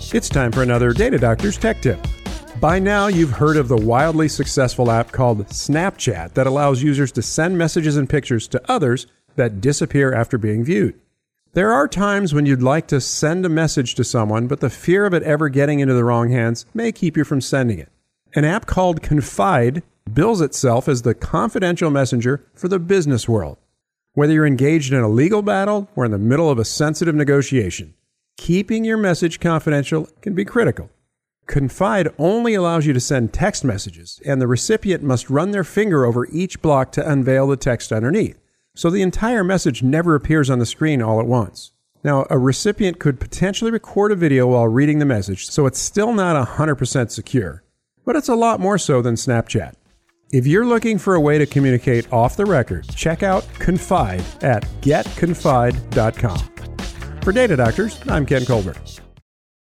It's time for another Data Doctor's Tech Tip. By now, you've heard of the wildly successful app called Snapchat that allows users to send messages and pictures to others that disappear after being viewed. There are times when you'd like to send a message to someone, but the fear of it ever getting into the wrong hands may keep you from sending it. An app called Confide bills itself as the confidential messenger for the business world. Whether you're engaged in a legal battle or in the middle of a sensitive negotiation, keeping your message confidential can be critical. Confide only allows you to send text messages, and the recipient must run their finger over each block to unveil the text underneath, so the entire message never appears on the screen all at once. Now, a recipient could potentially record a video while reading the message, so it's still not 100% secure, but it's a lot more so than Snapchat. If you're looking for a way to communicate off the record, check out Confide at getconfide.com. For Data Doctors, I'm Ken Colbert.